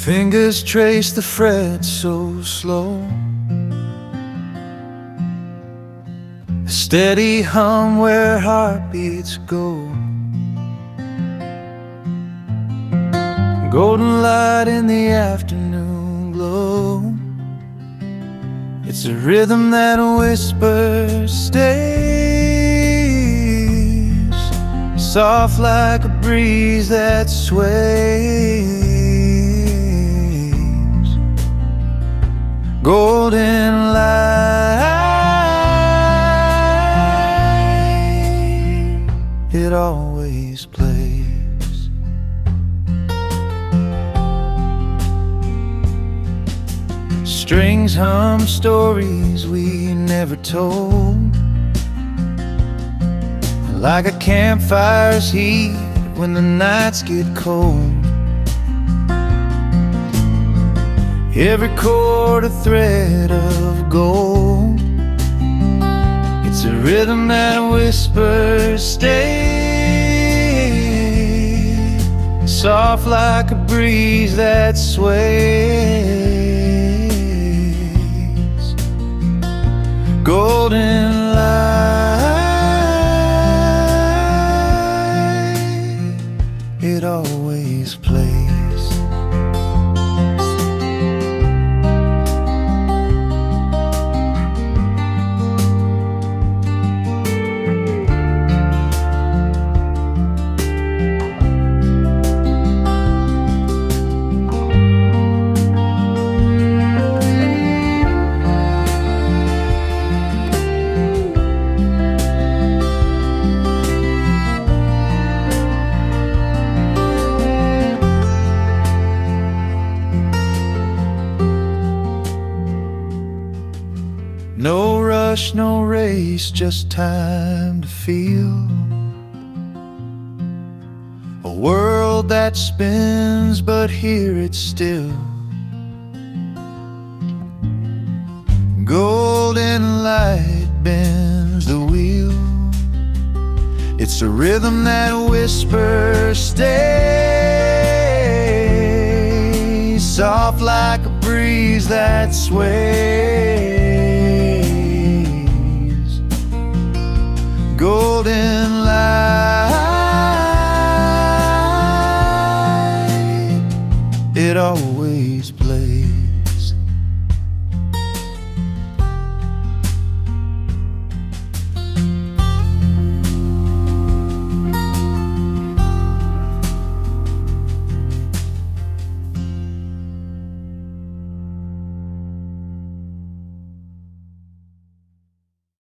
Fingers trace the fret so slow, a steady hum where heartbeats go. Golden light in the afternoon glow. It's a rhythm that whispers, stays soft like a breeze that sways. Golden light, it always plays. Strings hum stories we never told, like a campfire's heat when the nights get cold. Every chord a thread of gold. It's a rhythm that whispers, stay soft like a breeze that sways. Golden light, it always plays. No rush, no race, just time to feel. A world that spins, but here it's still. Golden light bends the wheel. It's a rhythm that whispers, stay soft like a breeze that sways. Golden light.